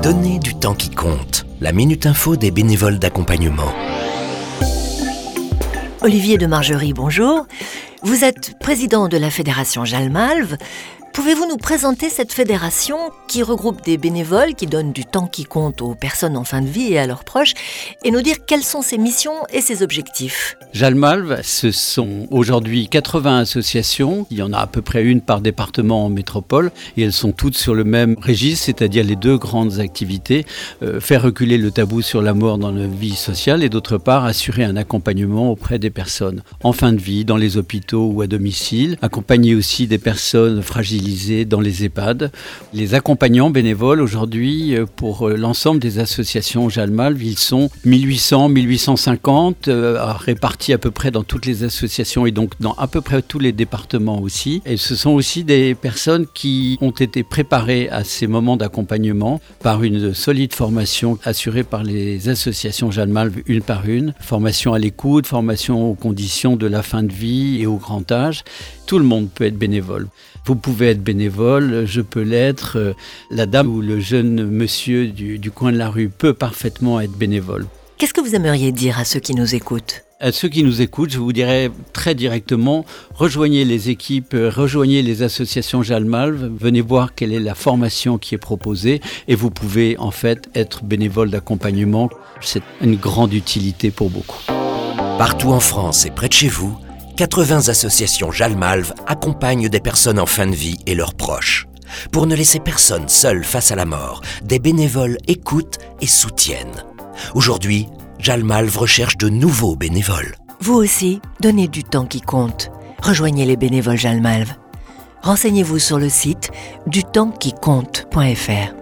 Donnez du temps qui compte. La Minute Info des bénévoles d'accompagnement. Olivier de Margerie, bonjour. Vous êtes président de la fédération Jalmalve. Pouvez-vous nous présenter cette fédération qui regroupe des bénévoles qui donnent du temps qui compte aux personnes en fin de vie et à leurs proches et nous dire quelles sont ses missions et ses objectifs? Jalmalve, ce sont aujourd'hui 80 associations. Il y en a à peu près une par département en métropole et elles sont toutes sur le même registre, c'est-à-dire les deux grandes activités, faire reculer le tabou sur la mort dans la vie sociale et d'autre part assurer un accompagnement auprès des personnes en fin de vie, dans les hôpitaux ou à domicile, accompagner aussi des personnes fragilisées dans les EHPAD. Les accompagnants bénévoles aujourd'hui pour l'ensemble des associations Jalmalve, ils sont 1800, 1850 répartis à peu près dans toutes les associations et donc dans à peu près tous les départements aussi. Et ce sont aussi des personnes qui ont été préparées à ces moments d'accompagnement par une solide formation assurée par les associations Jalmalve une par une. Formation à l'écoute, formation aux conditions de la fin de vie et au grand âge. Tout le monde peut être bénévole. Vous pouvez être bénévole, je peux l'être. La dame ou le jeune monsieur du coin de la rue peut parfaitement être bénévole. Qu'est-ce que vous aimeriez dire à ceux qui nous écoutent ? À ceux qui nous écoutent, je vous dirais très directement, rejoignez les équipes, rejoignez les associations Jalmalve, venez voir quelle est la formation qui est proposée et vous pouvez en fait être bénévole d'accompagnement. C'est une grande utilité pour beaucoup. Partout en France et près de chez vous, 80 associations Jalmalve accompagnent des personnes en fin de vie et leurs proches. Pour ne laisser personne seul face à la mort, des bénévoles écoutent et soutiennent. Aujourd'hui, Jalmalve recherche de nouveaux bénévoles. Vous aussi, donnez du temps qui compte. Rejoignez les bénévoles Jalmalve. Renseignez-vous sur le site dutempsquicompte.fr.